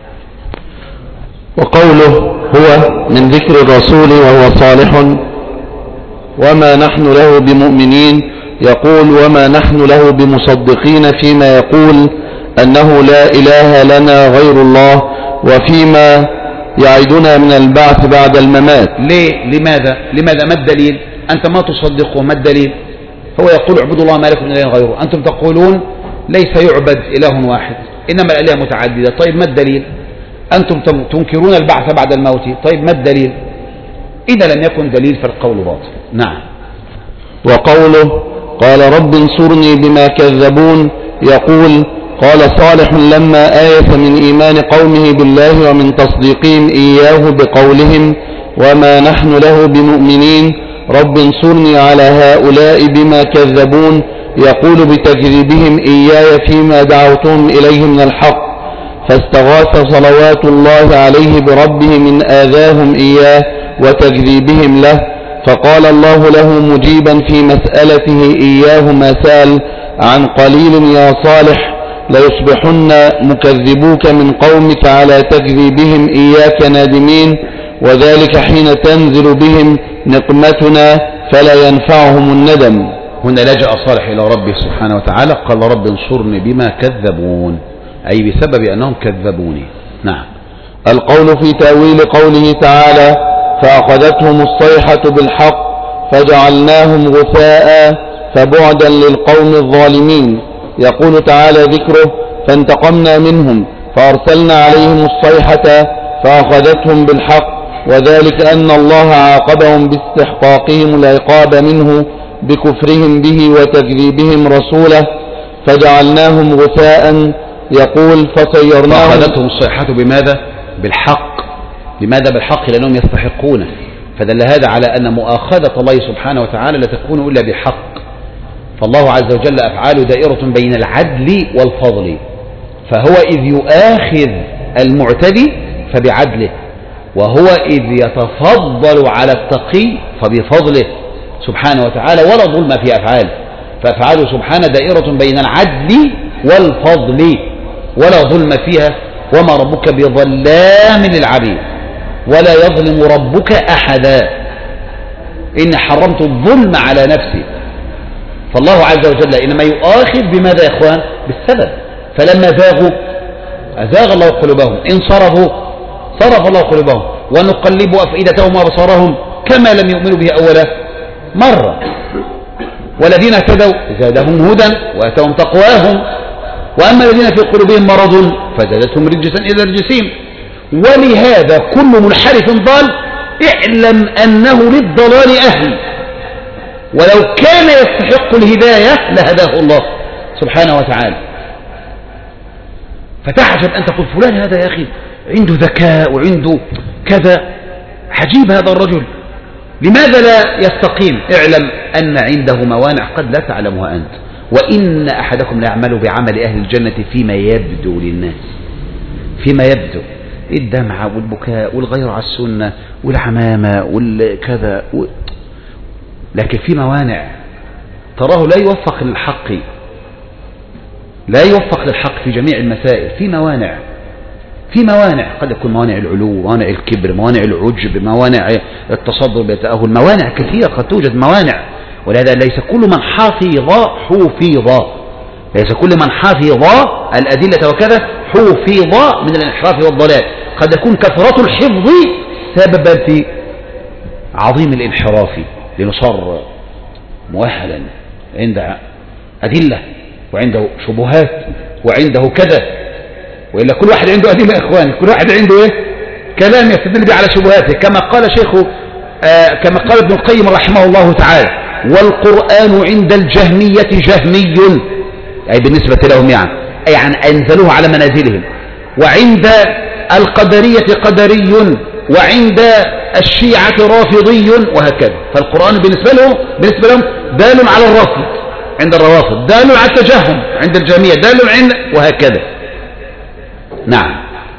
وقوله هو من ذكر الرسول وهو صالح وما نحن له بمؤمنين، يقول وما نحن له بمصدقين فيما يقول أنه لا إله لنا غير الله، وفيما يعدنا من البعث بعد الممات. ليه؟ لماذا ما الدليل؟ أنت ما تصدقه، ما الدليل؟ هو يقول اعبدوا الله ما لكم من إله غيره، أنتم تقولون ليس يعبد إله واحد إنما الآلهة متعددة. طيب ما الدليل؟ أنتم تنكرون البعث بعد الموت. طيب ما الدليل؟ إذا لم يكن دليل فالقول باطل. نعم. وقوله قال رب انصرني بما كذبون، يقول قال صالح لما آيس من إيمان قومه بالله ومن تصديقهم إياه بقولهم وما نحن له بمؤمنين، رب انصرني على هؤلاء بما كذبون، يقول بتكذيبهم إياي فيما دعوتهم إليه من الحق، فاستغاث صلوات الله عليه بربه من آذاهم إياه وتكذيبهم له، فقال الله له مجيبا في مسألته إياه ما سأل عن قليل يا صالح ليصبحن مكذبوك من قومك على تكذيبهم إياك نادمين، وذلك حين تنزل بهم نقمتنا فلا ينفعهم الندم. هنا لجأ صالح إلى ربه سبحانه وتعالى قال رب انصرني بما كذبون، أي بسبب أنهم كذبوني. نعم. القول في تأويل قوله تعالى فأخذتهم الصيحة بالحق فجعلناهم غثاء فبعدا للقوم الظالمين. يقول تعالى ذكره فانتقمنا منهم فأرسلنا عليهم الصيحة فأخذتهم بالحق، وذلك أن الله عاقبهم باستحقاقهم العقاب منه بكفرهم به وتكذيبهم رسوله فجعلناهم غثاء. يقول فصيرناهم. فأخذتهم الصيحة بماذا؟ بالحق. لماذا بالحق؟ لأنهم يستحقونه. فدل هذا على أن مؤاخذة الله سبحانه وتعالى لا تكون إلا بحق. فالله عز وجل أفعاله دائرة بين العدل والفضل، فهو إذ يؤاخذ المعتدي فبعدله، وهو إذ يتفضل على التقي فبفضله سبحانه وتعالى، ولا ظلم في أفعاله. فأفعاله سبحانه دائرة بين العدل والفضل ولا ظلم فيها، وما ربك بظلام للعبيد ولا يظلم ربك أحدا إن حرمت الظلم على نفسي. فالله عز وجل إنما يؤاخذ بماذا يا إخوان؟ بالسبب. فلما زاغوا أزاغ الله قلوبهم، إن صرفوا صرف الله قلوبهم، ونقلب أفئدتهم وأبصارهم كما لم يؤمنوا به أول مرة. والذين اهتدوا زادهم هدى وآتاهم تقواهم، وأما الذين في قلوبهم مرض فزادتهم رجسا إلى رجسهم. ولهذا كل منحرف ضال اعلم أنه للضلال أهل، ولو كان يستحق الهداية لهداه الله سبحانه وتعالى. فتعجب أن تقول فلان هذا يا أخي عنده ذكاء وعنده كذا، عجيب هذا الرجل لماذا لا يستقيم؟ اعلم أن عنده موانع قد لا تعلمها أنت. وإن أحدكم لا يعمل بعمل أهل الجنة فيما يبدو للناس، فيما يبدو، الدمعة والبكاء والغير على السنة والعمامة والكذا لكن في موانع تراه لا يوفق للحق، لا يوفق للحق في جميع المسائل. في موانع قد يكون موانع العلو، موانع الكبر، موانع العجب، موانع التصدر بالتأهل، موانع كثيرة قد توجد موانع. ولهذا ليس كل من حفظ ليس كل من حفظ الأدلة وكذا حفظ من الانحراف والضلال. قد يكون كثرة الحفظ سببا في عظيم الانحراف، لنصر مؤهلا عند أدلة وعنده شبهات وعنده كذا. وإلا كل واحد عنده أدلة يا إخواني، كل واحد عنده كلام يستدل به على شبهاته، كما قال ابن القيم رحمه الله تعالى: والقرآن عند الجهمية جهمي، أي بالنسبة لهم يعني أنزلوه على منازلهم، وعند القدرية قدري، وعند الشيعة رافضي، وهكذا. فالقرآن بالنسبة لهم دال على الرفض عند الروافض، دال على التجهم عند الجهمية، دال عند وهكذا. نعم.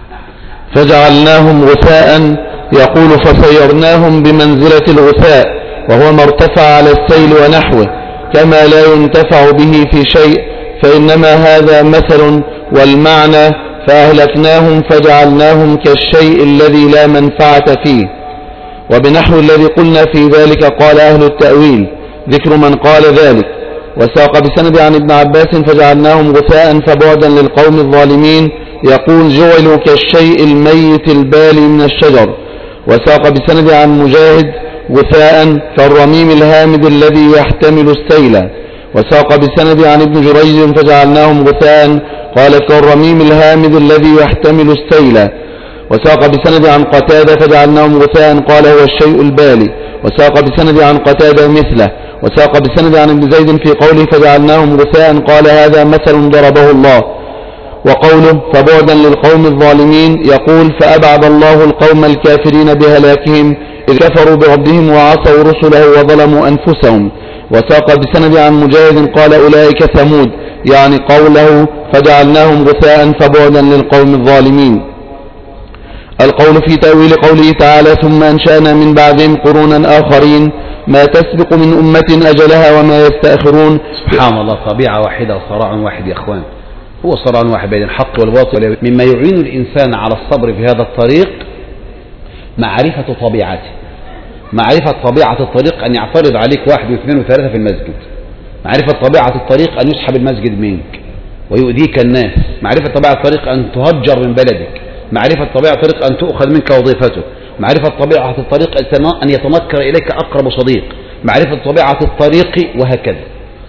فجعلناهم غثاء. يقول فسيرناهم بمنزلة الغثاء، وهو ما ارتفع على السيل ونحوه، كما لا ينتفع به في شيء، فإنما هذا مثل، والمعنى فأهلكناهم فجعلناهم كالشيء الذي لا منفعة فيه. وبنحو الذي قلنا في ذلك قال أهل التأويل ذكر من قال ذلك. وساق بسند عن ابن عباس فجعلناهم غثاء فبعدا للقوم الظالمين. يقول جعلوا كالشيء الميت البالي من الشجر. وساق بسند عن مجاهد غثاء كالرميم الهامد الذي يحتمل السيل. وساق بسند عن ابن جريج فجعلناهم غثاء قال كالرميم الهامد الذي يحتمل السيل. وساق بسند عن قتادة فجعلناهم غثاء قال هو الشيء البالي. وساق بسند عن قتادة مثله. وساق بسند عن ابن زيد في قوله فجعلناهم غثاء قال هذا مثل ضربه الله. وقوله فبعدا للقوم الظالمين يقول فأبعد الله القوم الكافرين بهلاكهم إذ كفروا بربهم وعصوا رسله وظلموا أنفسهم. وساق بسند عن مجاهد قال أولئك ثمود، يعني قوله فجعلناهم غثاء فبعدا للقوم الظالمين. القول في تأويل قوله تعالى ثم أنشأنا من بعدهم قرونا آخرين ما تسبق من أمة أجلها وما يستأخرون. سبحان الله، طبيعة واحدة وصراع واحد يا أخوان، هو صراع واحد بين الحق والباطل. مما يعين الإنسان على الصبر في هذا الطريق معرفة طبيعته، معرفة طبيعة الطريق، أن يعترض عليك 1 و2 و3 في المسجد، معرفة طبيعة الطريق أن يسحب المسجد منك ويؤذيك الناس، معرفة طبيعة الطريق أن تهجر من بلدك، معرفة طبيعة الطريق أن تؤخذ منك وظيفته، معرفة طبيعة الطريق أن يتنكر إليك أقرب صديق، معرفة طبيعة الطريق، وهكذا.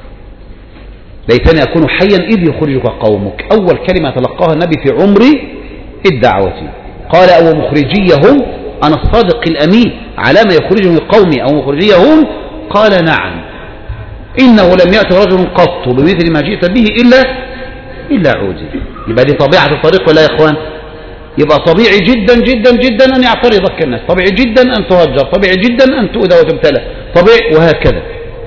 ليتني أكون حيا إذ يخرجك قومك، أول كلمة تلقاها النبي في عمر الدعوة. قال أو مخرجيهم، أنا الصادق الأمين على ما يخرجهم قومي أو مخرجيهم؟ قال نعم، إنه لم يأت رجل قط بمثل ما جئت به إلا عودي. يبقى دي طبيعة الطريق ولا يا إخوان؟ يبقى طبيعي جدا جدا جدا أن يعترضك الناس، طبيعي جدا أن تهجر، طبيعي جدا أن تؤذى وتبتلى، طبيعي، وهكذا.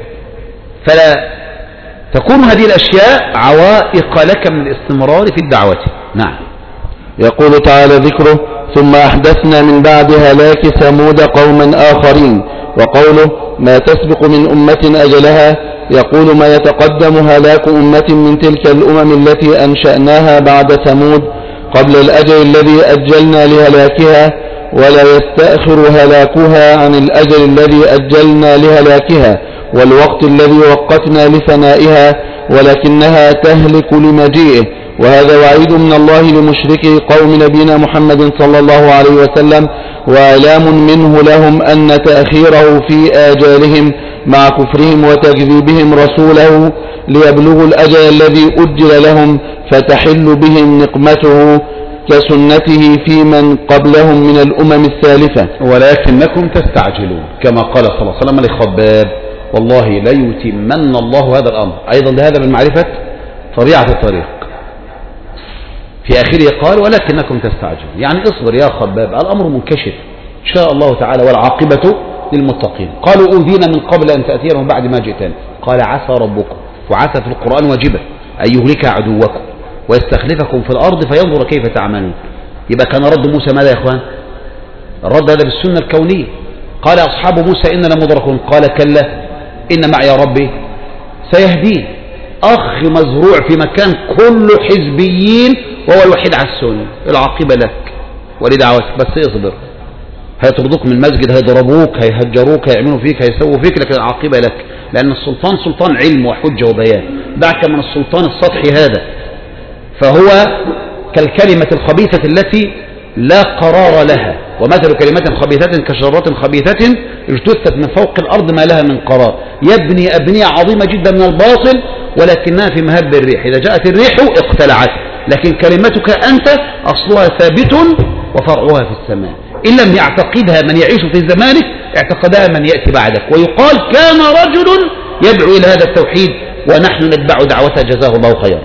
فلا تكون هذه الأشياء عوائق لك من الاستمرار في الدعوة. نعم. يقول تعالى ذكره: ثم أحدثنا من بعد هلاك ثمود قوما آخرين. وقوله: ما تسبق من أمة أجلها، يقول ما يتقدم هلاك أمة من تلك الأمم التي أنشأناها بعد ثمود قبل الأجل الذي أجلنا لهلاكها، ولا يستأخر هلاكها عن الأجل الذي أجلنا لهلاكها والوقت الذي وقتنا لفنائها، ولكنها تهلك لمجيئه. وهذا وعيد من الله لمشركي قوم نبينا محمد صلى الله عليه وسلم، وإعلام منه لهم أن تأخيره في آجالهم مع كفرهم وتكذيبهم رسوله ليبلغوا الأجل الذي أجل لهم فتحل بهم نقمته كسنته في من قبلهم من الأمم السالفة. ولكنكم تستعجلون، كما قال صلى الله عليه وسلم لخباب: والله ليتمن الله هذا الأمر. أيضا لهذا من معرفة طبيعة الطريق. في آخره قال: ولكنكم تستعجلون، يعني اصبر يا خباب، الأمر منكشف إن شاء الله تعالى، والعاقبة للمتقين. قالوا أوذينا من قبل أن تأتيهم بعد ما جئتنا، قال عسى ربكم، وعسى في القرآن واجبة، أن يهلك عدوكم ويستخلفكم في الأرض فينظر كيف تعملون. يبقى كان رد موسى ماذا يا إخوان؟ الرد هذا بالسنة الكونية. قال أصحاب موسى إننا مدركون، قال كلا إن معي ربي سيهدين. أخ مزروع في مكان كله حزبيين وهو الوحيد على السنة، العاقبة لك ولدعوتك، بس اصبر. هيطردوك من المسجد، هيضربوك، هيهجروك، هيعملوا فيك، هيسووا فيك، لكن العاقبة لك، لأن السلطان سلطان علم وحجة وبيان. دعك من السلطان السطحي هذا، فهو كالكلمة الخبيثة التي لا قرار لها، ومثل كلمة خبيثة كشجرة خبيثة اجتثت من فوق الأرض ما لها من قرار، يبني أبنية عظيمة جدا من الباطل ولكنها في مهب الريح، إذا جاءت الريح اقتلعت. لكن كلمتك أنت أصلها ثابت وفرعها في السماء، إن لم يعتقدها من يعيش في زمانك اعتقدها من يأتي بعدك، ويقال كان رجل يدعو إلى هذا التوحيد ونحن نتبع دعوته جزاه الله خيرا،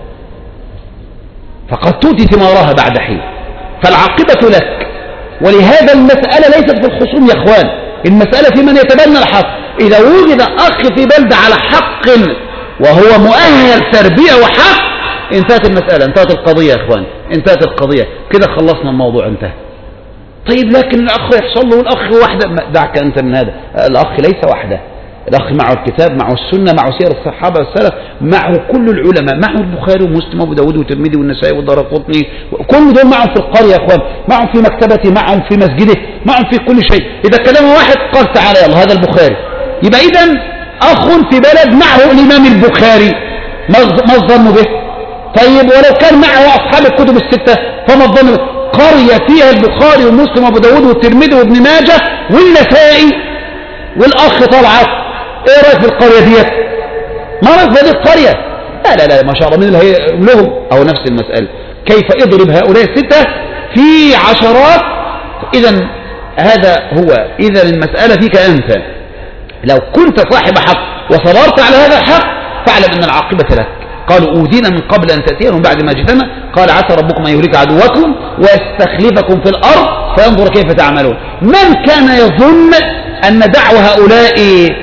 فقد تؤتي ثمارها بعد حين، فالعاقبة لك. ولهذا المسألة ليست في الخصوم يا اخوان، المسألة في من يتبنى الحق. إذا وجد أخ في بلدة على حق وهو مؤهل تربية وحق، انتهت المسألة، انتهت القضية يا اخوان، انتهت القضية كده، خلصنا الموضوع، انتهى. طيب لكن الأخ يحصل له، الأخ وحده، دعك أنت من هذا، الأخ ليس وحده، الأخ معه الكتاب، معه السنة، معه سير الصحابة والسلف، معه كل العلماء، معه البخاري ومسلم وابو داود والترمذي والنسائي والدارقطني، كل دول معهم في القرية يا اخوان، معهم في مكتبته، معهم في مسجده، معهم في كل شيء. إذا كلام واحد قال تعالى يلا هذا البخاري، يبقى إذن أخ في بلد معه الإمام البخاري، ما الظن به؟ طيب ولو كان معه أصحاب الكتب الستة فما الظن به؟ قرية فيها البخاري ومسلم وابو داود والترمذي وابن ماجه والنسائي والأخ طلعت، ايه رأيك في القرية ديت؟ ما رأيك في هذه القرية؟ لا ما شاء الله، من اللي هي لهم أو نفس المسألة، كيف اضرب هؤلاء الستة في عشرات. إذا هذا هو، إذا المسألة فيك أنت، لو كنت صاحب حق وصبرت على هذا الحق فاعلم أن العاقبة لك. قالوا أوذينا من قبل أن تأتيهم بعد ما جئتنا، قال عسى ربكم أن يهلك عدوكم ويستخلفكم في الأرض فينظر كيف تعملون. من كان يظن أن دعوة هؤلاء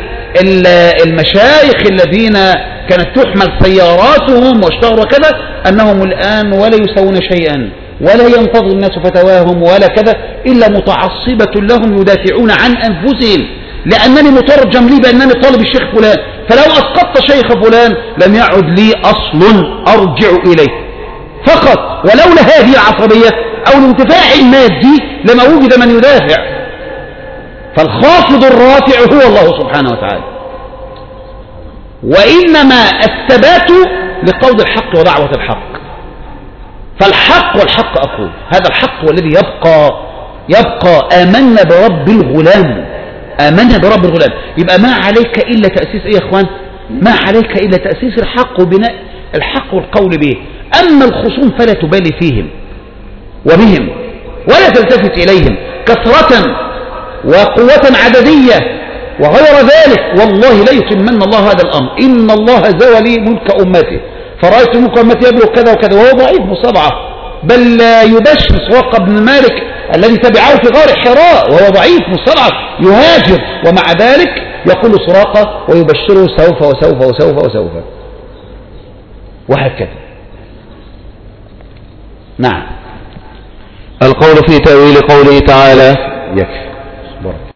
المشايخ الذين كانت تحمل سياراتهم واشتهروا كذا أنهم الآن ولا يسوون شيئا ولا ينتظر الناس فتواهم ولا كذا، إلا متعصبة لهم يدافعون عن أنفسهم، لأنني مترجم لي بأنني طالب الشيخ فلان، فلو أسقطت شيخ فلان لم يعد لي أصل أرجع إليه فقط. ولولا هذه العصبية أو الانتفاع المادي لما وجد من يدافع. فالخافض الرافع هو الله سبحانه وتعالى، وإنما الثبات لقول الحق ودعوة الحق. فالحق والحق أقول هذا الحق والذي يبقى آمنا برب الغلام، آمنا برب الغلام. يبقى ما عليك إلا تأسيس إيه يا إخوان؟ ما عليك إلا تأسيس الحق وبناء الحق والقول به. أما الخصوم فلا تبالي فيهم وبهم ولا تلتفت إليهم كثرة وقوة عددية وغير ذلك، والله لا يتمن الله هذا الأمر. إن الله زوى لي ملك أمته فرأيت ملك أمتي يبلغ كذا وكذا، وهو ضعيف مصابعة، بل لا يبشر سراقة بن مالك الذي تبعه في غار حراء وهو ضعيف مصابعة يهاجر، ومع ذلك يقول سراقة ويبشره سوف وسوف وسوف وسوف، وهكذا. نعم. القول في تأويل قوله تعالى يكفي.